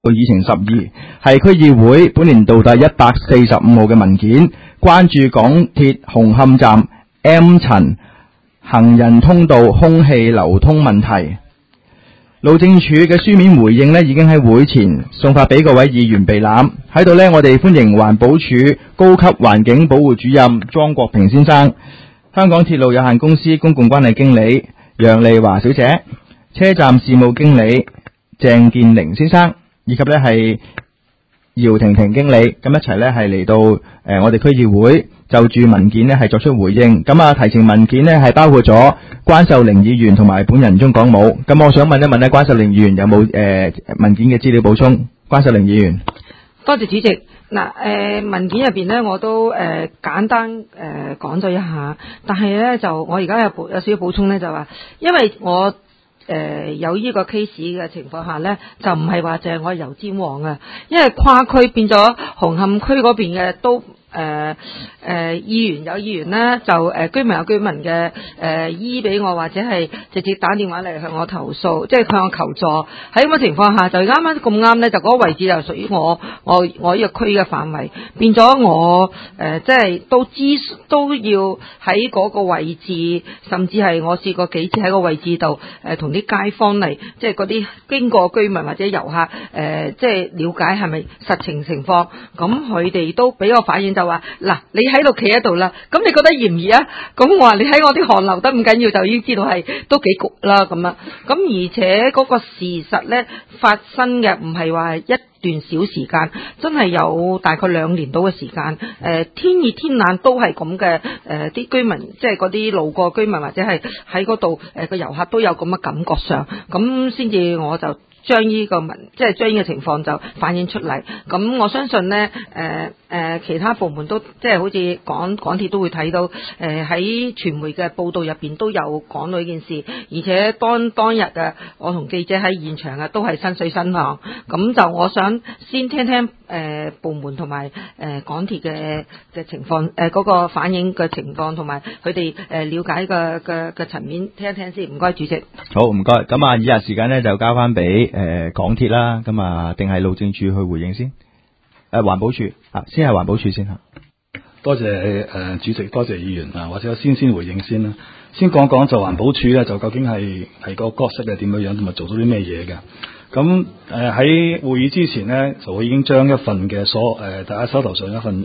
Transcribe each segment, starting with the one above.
議程12，係區議會本年度第145號嘅文件，關注港鐵紅磡站 M 層行人通道空氣流通問題。路政署嘅書面回應呢，已經喺會前送發俾各位議員備覽。喺度呢，我哋歡迎環保署高級環境保護主任莊國平先生、香港鐵路有限公司公共關係經理楊麗華小姐、車站事務經理鄭建寧先生，以及呢係姚婷婷經理，咁一齊呢係嚟到我哋區議會就住文件呢係作出回應。咁啊，提呈文件呢係包括咗關秀玲議員同埋本人鍾港武。咁我想問一問呢，關秀玲議員有冇文件嘅資料補充？關秀玲議員， 多謝主席。嗱，文件入邊呢，我都簡單講咗一下，但係呢，就我而家有少少補充呢，就話因為我有呢個 case 嘅情況下呢，就唔係話淨係我油尖旺啊，因為跨區變咗紅磡區嗰邊嘅都議員有議員呢，就居民有居民嘅醫俾我，或者係直接打電話嚟向我投訴，即係向我求助。喺咁嘅情況下，就啱啱咁啱呢，就嗰個位置就屬於我呢個區嘅範圍，變咗我即係都要喺嗰個位置，甚至係我試過幾次喺個位置度同啲街坊嚟，即係嗰啲經過居民或者遊客即係了解係咪實情況，咁佢哋都俾我反映。就話嗱，你喺度企喺度啦，咁你覺得熱唔熱啊？咁我話你睇我啲汗流得唔緊要，就已經知道係都幾焗啦咁樣。咁而且嗰個事實咧發生嘅唔係話一段小時間，真係有大概2年到嘅時間。天熱天冷都係咁嘅。啲居民即係嗰啲路過居民或者係喺嗰度個遊客都有咁嘅感覺上，咁先至我就將呢個即係將呢個情況就反映出嚟。咁我相信呢，其他部門都即係好似港鐵都會睇到，喺傳媒嘅報道入邊都有講到呢件事。而且當日我同記者喺現場都係身水身汗。咁就我想先聽聽部門同埋港鐵嘅情況，嗰個反映嘅情況同埋佢哋了解嘅層面聽一聽先。唔該，主席。 好，唔該。咁啊，以下時間呢就交翻俾港鐵啦。咁啊，定係路政署去回應先？環保署先係環保署先吓。 多謝主席，多謝議員啊，或者我先回應先啦。先講講就環保署咧，就究竟係個角色係點樣，同埋做到啲咩嘢嘅。咁喺會議之前呢，就我已經將一份嘅大家手頭上一份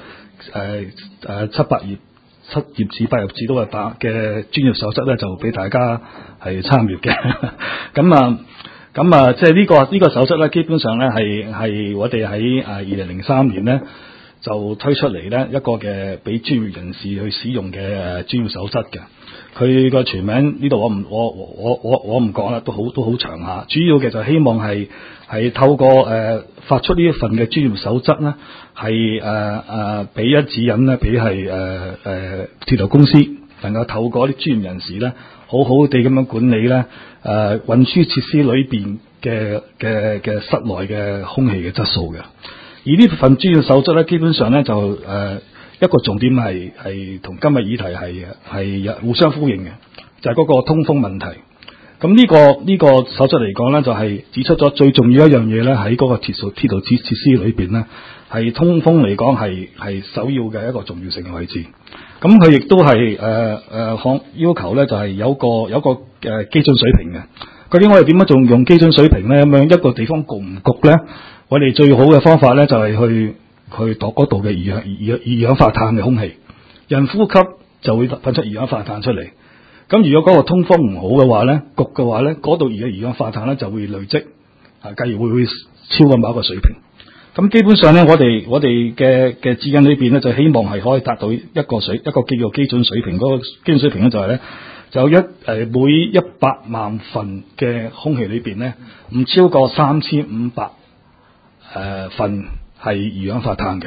7頁紙8頁紙都係嘅專業守則咧，就俾大家係參閱嘅。咁啊，即係呢個守則咧，基本上咧係我哋喺2003年咧就推出嚟咧一個嘅俾專業人士去使用嘅專業守則嘅。佢個全名呢度我唔講啦，都好長下。主要嘅就希望係透過發出呢一份嘅專業守則咧，係俾一指引咧，俾係鐵路公司能夠透過啲專業人士咧，好好地咁樣管理咧運輸設施裏邊嘅室內嘅空氣嘅質素嘅。而呢份專業守則咧，基本上咧就一個重點係同今日議題係互相呼應嘅，就係嗰個通風問題。咁呢個守則嚟講咧，就係指出咗最重要一樣嘢咧，喺嗰個鐵路設施裏邊咧，係通風嚟講係首要嘅一個重要性嘅位置。咁佢亦都係要求咧，就係有個基準水平嘅。究竟我哋點樣仲用基準水平咧？咁樣一個地方焗唔焗咧？我哋最好嘅方法咧，就係去度嗰度嘅二氧化碳嘅空氣，人呼吸就會噴出二氧化碳出嚟。咁如果嗰個通風唔好嘅話咧，焗嘅話咧，嗰度二氧化碳咧就會累積，繼而會超過某一個水平。咁基本上咧，我哋嘅指引裏邊咧，就希望係可以達到一個叫做基準水平。嗰個基準水平咧就係咧，就每100萬份嘅空氣裏邊咧，唔超過3500份係二氧化碳嘅。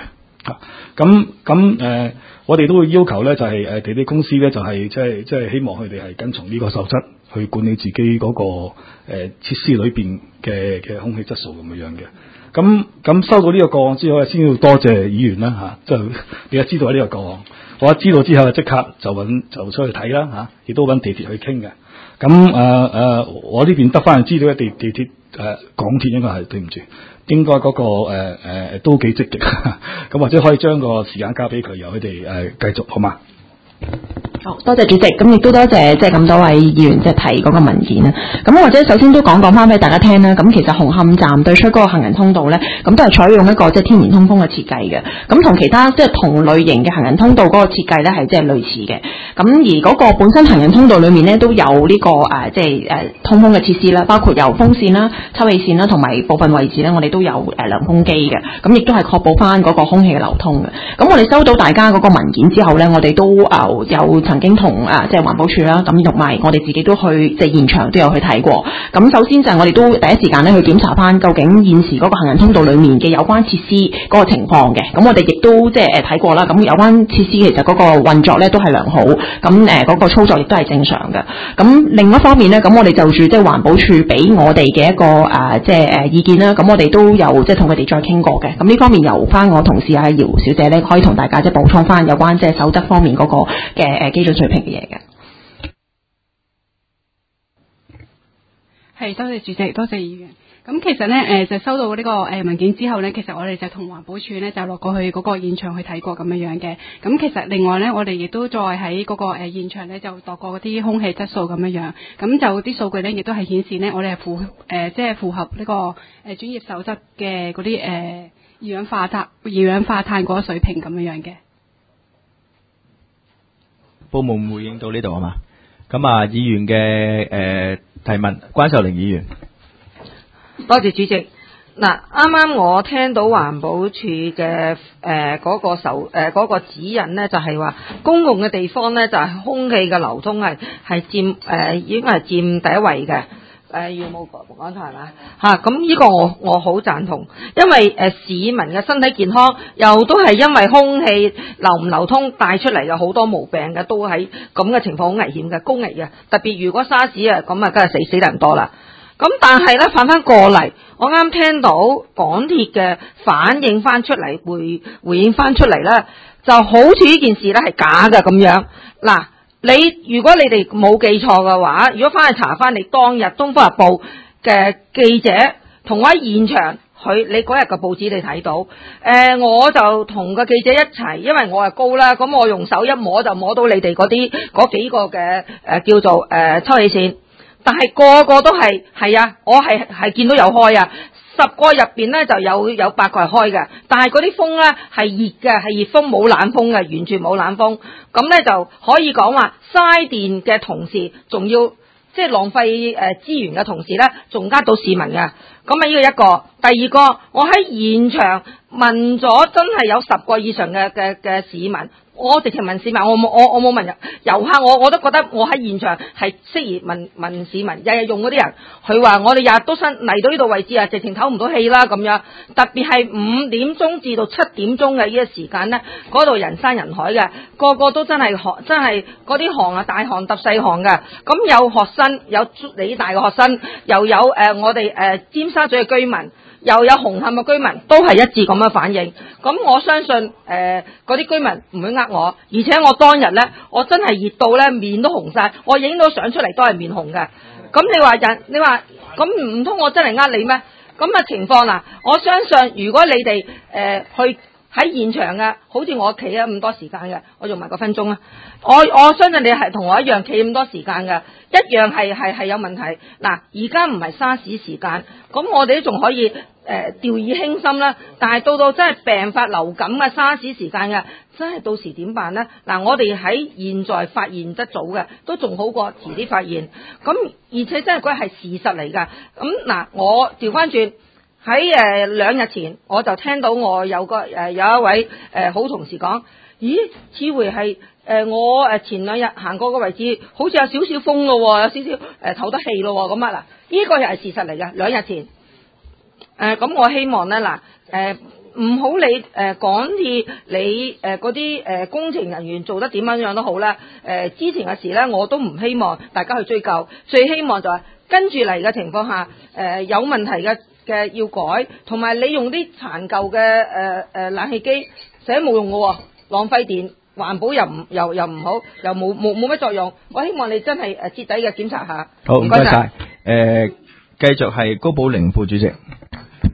我哋都會要求咧，就係地鐵公司咧，就係即係希望佢哋係跟從呢個守則去管理自己嗰個設施裏邊嘅空氣質素咁樣嘅。咁收到呢個個案之後，先要多謝議員啦嚇，就你一知道呢個個案，我一知道之後即刻就出去睇啦嚇，亦都揾地鐵去傾嘅。我呢邊得翻嚟資料，地鐵港鐵應該係對唔住， 應該嗰、都幾積極，咁或者可以將個時間交俾佢，由佢哋繼續好嘛？ 好多謝主席，咁亦都多謝即係咁多位議員即係提嗰個文件啦。咁或者首先都講翻俾大家聽啦。咁其實紅磡站對出嗰個行人通道咧，咁都係採用一個即係天然通風嘅設計嘅。咁同其他即係同類型嘅行人通道嗰個設計咧係即係類似嘅。咁而嗰個本身行人通道裏面咧都有呢個即係通風嘅設施啦，包括有風扇啦、抽氣扇啦，同埋部分位置咧我哋都有涼風機嘅。咁亦都係確保翻嗰個空氣嘅流通嘅。咁我哋收到大家嗰個文件之後咧，我哋都有曾經同即係環保署啦，咁同埋我哋自己都去即係現場都有去睇過。咁首先就係我哋都第一時間咧去檢查翻究竟現時嗰個行人通道裏面嘅有關設施嗰個情況嘅。咁我哋亦都即係睇過啦。咁有關設施其實嗰個運作咧都係良好，咁嗰個操作亦都係正常嘅。咁另一方面咧，咁我哋就住即係環保署俾我哋嘅一個即係意見啦。咁我哋都有即係同佢哋再傾過嘅。咁呢方面由翻我同事姚小姐咧，可以同大家即係補充翻有關即係守則方面嗰個嘅基準水平嘅嘢嘅。 係，多謝主席，多謝議員。咁其實咧，就收到呢個文件之後咧，其實我哋就同環保署咧就落過去嗰個現場去睇過咁樣嘅。咁其實另外咧，我哋亦都再喺嗰個現場咧就度過嗰啲空氣質素咁樣。咁就啲數據咧亦都係顯示咧，我哋係即係符合呢個專業守則嘅嗰啲二氧化碳嗰個水平咁樣嘅。 部門回應到呢度啊嘛。咁議員嘅提問，關秀玲議員。 多謝主席。嗱，啱啱我聽到環保署嘅嗰個指引咧，就係話公共嘅地方咧就係空氣嘅流通係佔應該係佔第一位嘅。要冇講錯係嘛嚇？咁呢個我好贊同，因為市民嘅身體健康又都係因為空氣流唔流通帶出嚟嘅好多毛病嘅，都喺咁嘅情況好危險嘅，高危嘅。特別如果沙士啊，咁啊梗係死得人多啦。咁但係咧反翻過嚟，我啱聽到港鐵嘅反應翻出嚟，回應翻出嚟咧，就好似呢件事咧係假嘅咁樣。嗱，如果你哋冇記錯嘅話，如果翻去查翻你當日《東方日報》嘅記者同我喺現場，你嗰日嘅報紙你睇到，我就同個記者一齊，因為我係高啦，咁我用手一摸就摸到你哋嗰幾個嘅叫做抽氣扇。但係個個都係啊，我係見到有開啊，10個入邊咧就有8個係開嘅，但係嗰啲風咧係熱嘅，係熱風冇冷風嘅，完全冇冷風。咁咧就可以講話嘥電嘅同時，仲要即係浪費資源嘅同時咧，仲呃到市民嘅。咁啊呢個一個，第二個我喺現場問咗真係有10個以上嘅市民。我直情問市民，我冇問遊客，我都覺得我喺現場係適宜問市民，日日用嗰啲人，佢話我哋日日都嚟到呢度位置啊，直情唞唔到氣啦咁樣。特別係5點鐘至到7點鐘嘅呢個時間咧，嗰度人山人海嘅，個個都真係嗰啲汗啊，大汗揼細汗嘅。咁有學生，有理大嘅學生，又有我哋尖沙咀嘅居民。又有紅磡嘅居民都係一致咁樣反應，咁我相信嗰啲居民唔會呃我，而且我當日咧，我真係熱到咧面都紅晒，我影到相出嚟都係面紅嘅。咁你話咁唔通我真係呃你咩？咁嘅情況嗱，我相信如果你哋去喺現場嘅，好似我企咗咁多時間嘅，我用埋個分鐘啦。我相信你係同我一樣企咁多時間嘅，一樣係有問題。嗱，而家唔係沙士時間，咁我哋都仲可以掉以輕心啦。但係到真係病發流感嘅沙士時間嘅，真係到時點辦呢？嗱，我哋喺現在發現得早嘅，都仲好過遲啲發現。咁而且真係嗰係事實嚟㗎。咁嗱，我調翻轉。喺2日前，我就聽到我有一位好同事講，咦，似乎係我前2日行過個位置，好似有少少風咯，有少少唞得氣咯，咁啊嗱，呢個又係事實嚟嘅。2日前，咁我希望咧嗱，唔好理港鐵你嗰啲工程人員做得點樣都好啦，之前嘅事咧我都唔希望大家去追究，最希望就係跟住嚟嘅情況下，有問題嘅要改，同埋你用啲殘舊嘅冷氣機，實冇用嘅，浪費電，環保又唔好，又冇乜作用。我希望你真係徹底嘅檢查下。 好，唔該晒。繼續係高寶玲副主席。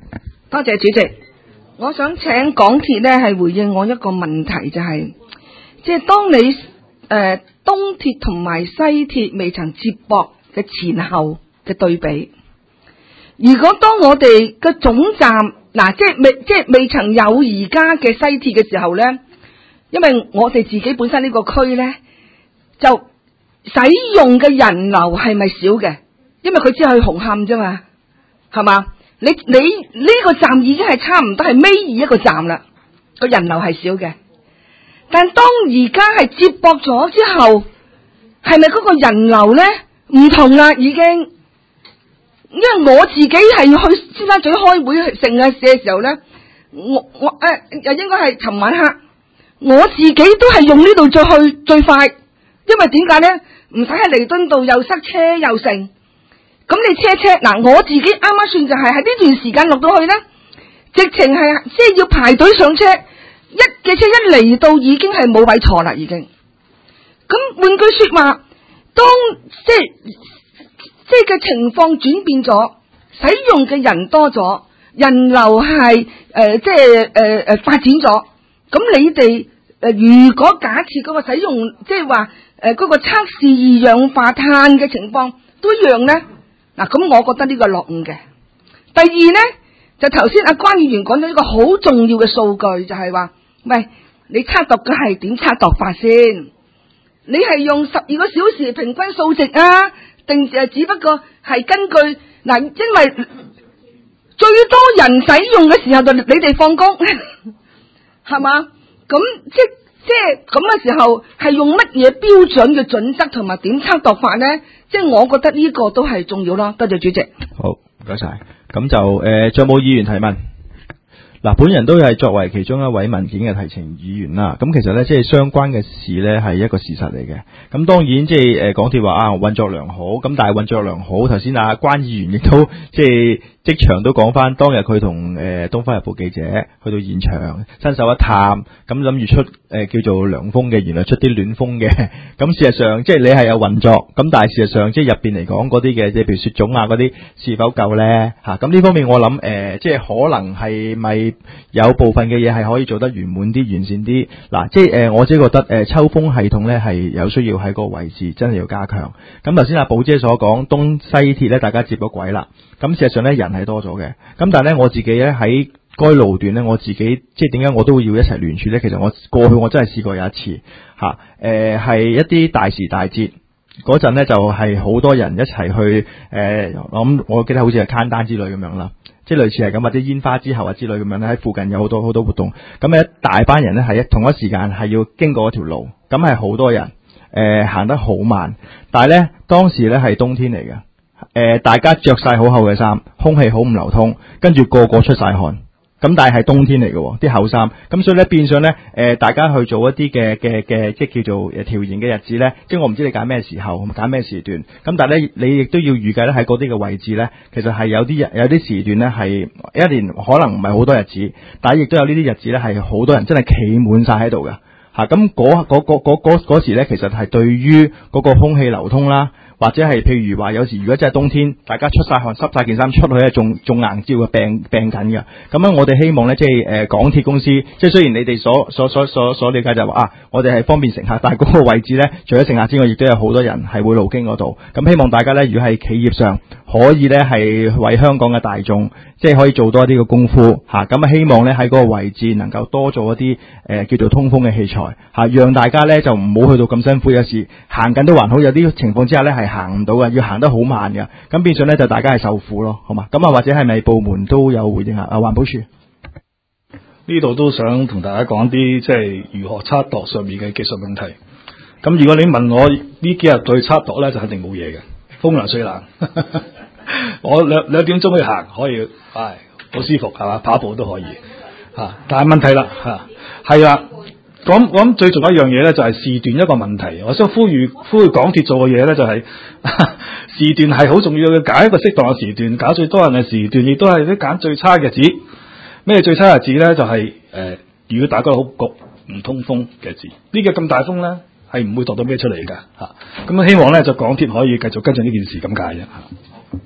多謝主席。我想請港鐵咧係回應我一個問題，就係即係當你東鐵同埋西鐵未曾接駁嘅前後嘅對比，如果當我哋嘅總站嗱即係未曾有而家嘅西鐵嘅時候咧，因為我哋自己本身呢個區咧就使用嘅人流係咪少嘅？因為佢只係去紅磡啫嘛，係嘛？你呢個站已經係差唔多係尾二一個站啦，個人流係少嘅。但當而家係接駁咗之後，係咪嗰個人流咧唔同啦？已經，因為我自己係要去尖沙咀開會成日嘅時候咧，我又應該係尋晚黑，我自己都係用呢度再去最快，因為點解咧？唔使喺彌敦道又塞車又剩。咁你車嗱，我自己啱啱算就係喺呢段時間落到去咧，直情係即係要排隊上車，嘅車一嚟到已經係冇位坐啦，已經。咁換句說話，當即係嘅情況轉變咗，使用嘅人多咗，人流係發展咗，咁你哋如果假設嗰個使用即係話嗰個測試二氧化碳嘅情況都一樣咧？嗱，咁我覺得呢個落伍嘅。第二咧，就頭先阿關議員講咗一個好重要嘅數據，就係話，喂，你測度嘅係點測度法先？你係用12個小時平均數值啊，定只不過係根據嗱，因為最多人使用嘅時候就你哋放工，係嘛？咁即係咁嘅時候，係用乜嘢標準嘅準則同埋點測度法咧？即係我覺得呢個都係重要咯。多謝主席。 好，唔該晒。咁就仲有冇議員提問？嗱，本人都係作為其中一位文件嘅提呈議員啦。咁其實咧，即係相關嘅事咧係一個事實嚟嘅。咁當然即係港鐵話啊運作良好，咁但係運作良好，頭先啊關議員亦都即係即場都講翻，當日佢同東方日報記者去到現場伸手一探，咁諗住出叫做涼風嘅，原來出啲暖風嘅。咁事實上即係你係有運作，咁但係事實上即係入邊嚟講嗰啲嘅，即係譬如雪種啊嗰啲是否夠咧？嚇，咁呢方面我諗即係可能係咪有部分嘅嘢係可以做得圓滿啲、完善啲？嗱，即係我自己覺得抽風系統咧係有需要喺個位置真係要加強。咁頭先阿寶姐所講東西鐵咧，大家接咗軌啦。咁事實上咧人係多咗嘅，咁但係咧我自己咧喺該路段咧，我自己即係點解我都要一齊聯署咧？其實我過去我真係試過有一次嚇，係一啲大時大節嗰陣咧，就係好多人一齊去我記得好似係攤單之類咁樣啦，即係類似係咁，或者煙花之後啊之類咁樣咧，喺附近有好多好多活動，咁一大班人咧係同一時間係要經過一條路，咁係好多人行得好慢，但係咧當時咧係冬天嚟嘅。大家着晒好厚嘅衫，空氣好唔流通，跟住個個出晒汗，咁但係冬天嚟嘅，啲厚衫，咁所以咧變相咧，大家去做一啲嘅即係叫做調研嘅日子咧，即係我唔知你揀咩時候，揀咩時段，咁但係咧你亦都要預計咧喺嗰啲嘅位置咧，其實係有啲時段咧係一年可能唔係好多日子，但係亦都有呢啲日子咧係好多人真係企滿晒喺度嘅，吓咁嗰時咧，其實係對於嗰個空氣流通啦。或者係譬如話有時如果真係冬天，大家出晒汗濕晒件衫出去咧，仲硬照嘅病緊嘅。咁樣我哋希望咧，即係港鐵公司，即係雖然你哋所理解就係話我哋係方便乘客，但係嗰個位置咧，除咗乘客之外，亦都有好多人係會路經嗰度。咁希望大家咧，如果係企業上可以咧係為香港嘅大眾，即係可以做多啲嘅功夫嚇。咁希望咧喺嗰個位置能夠多做一啲叫做通風嘅器材嚇，讓大家咧就唔好去到咁辛苦。有時行緊都還好，有啲情況之下咧係行唔到嘅，要行得好慢嘅，咁變相咧就大家係受苦咯，好嘛？咁或者係咪部門都有回應下？環保署呢度都想同大家講啲即係如何測度上面嘅技術問題。咁如果你問我呢幾日對測度咧，就肯定冇嘢嘅，風涼水冷。我兩點鐘去行可以，好舒服係嘛？跑步都可以嚇，但係問題啦嚇，係啦。咁最重要一樣嘢咧，就係時段一個問題。我想呼籲港鐵做嘅嘢咧，就係時段係好重要嘅，揀一個適當嘅時段，搞最多人嘅時段，亦都係啲揀最差嘅日子。咩最差嘅日子咧？就係如果大家好焗唔通風嘅日子。呢個咁大風咧，係唔會度到咩出嚟㗎嚇。咁希望咧就港鐵可以繼續跟進呢件事咁解啫嚇。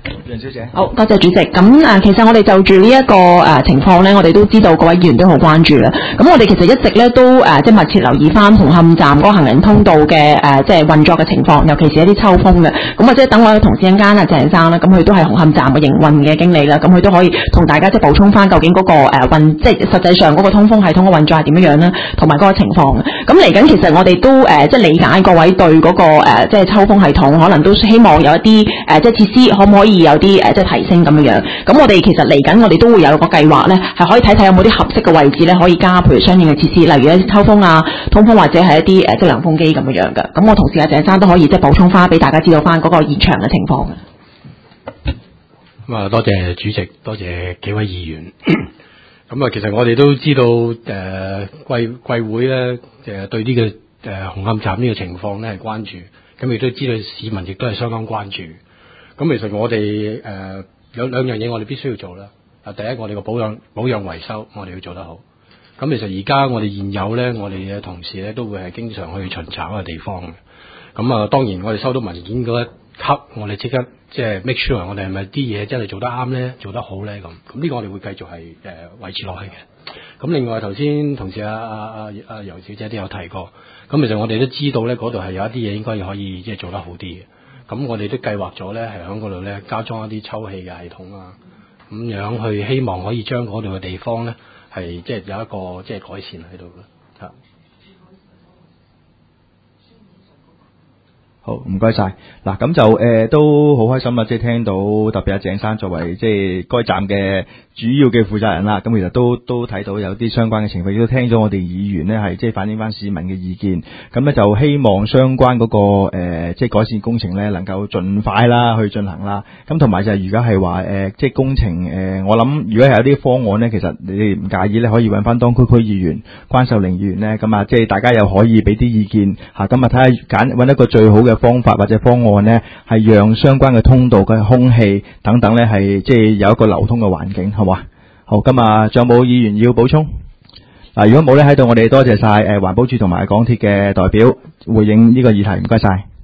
楊小姐， 好多謝主席。咁其實我哋就住呢一個情況咧，我哋都知道各位議員都好關注啦。咁我哋其實一直咧都即係密切留意翻紅磡站嗰個行人通道嘅即係運作嘅情況，尤其是一啲抽風嘅。咁或者等我嘅同事一陣間鄭生啦，咁佢都係紅磡站嘅營運嘅經理啦，咁佢都可以同大家即係補充翻究竟嗰個即係實際上嗰個通風系統嘅運作係點樣樣啦，同埋嗰個情況。咁嚟緊其實我哋都即係理解各位對嗰個即係抽風系統可能都希望有一啲即係設施可唔可以有啲即係提升咁樣。咁我哋其實嚟緊我哋都會有個計劃咧，係可以睇睇有冇啲合適嘅位置咧，可以加譬如相應嘅設施，例如一啲抽風啊、通風或者係一啲即係涼風機咁樣嘅。咁我同事鄭生都可以即係補充翻俾大家知道翻嗰個現場嘅情況嘅。 咁啊，多謝主席，多謝幾位議員。咁啊，其實我哋都知道貴會咧對呢個紅磡站呢個情況咧係關注，咁亦都知道市民亦都係相當關注。咁其實我哋有兩樣嘢我哋必須要做啦。第一，我哋個保養維修我哋要做得好。咁其實而家我哋現有咧，我哋嘅同事咧都會係經常去巡查嗰個地方嘅。咁啊，當然我哋收到文件嗰一刻，我哋即刻即係 make sure 我哋係咪啲嘢真係做得啱咧，做得好咧咁。咁呢個我哋會繼續係維持落去嘅。咁另外頭先同事楊小姐都有提過，咁其實我哋都知道咧，嗰度係有一啲嘢應該可以即係做得好啲嘅。咁我哋都計劃咗咧，係喺嗰度咧加裝一啲抽氣嘅系統啊，咁樣去希望可以將嗰度嘅地方咧係即係有一個即係改善喺度嘅嚇。 好，唔該晒。嗱，咁就都好開心啊！即係聽到特別阿鄭生作為即係該站嘅主要嘅負責人啦，咁其實都睇到有啲相關嘅情況，亦都聽咗我哋議員呢係即係反映翻市民嘅意見，咁呢就希望相關嗰個即係改善工程呢能夠盡快啦去進行啦。咁同埋就係如果係話即係工程我諗如果係有啲方案呢，其實你哋唔介意呢，可以揾翻當區議員關秀玲議員呢，咁啊即係大家又可以俾啲意見嚇，咁啊睇下揾一個最好嘅方法或者方案呢，係讓相關嘅通道嘅空氣等等呢係即係有一個流通嘅環境，好嘛？好，今日仲有冇議員要補充？嗱，如果冇呢，喺度我哋多謝晒環保署同埋港鐵嘅代表回應呢個議題，唔該晒。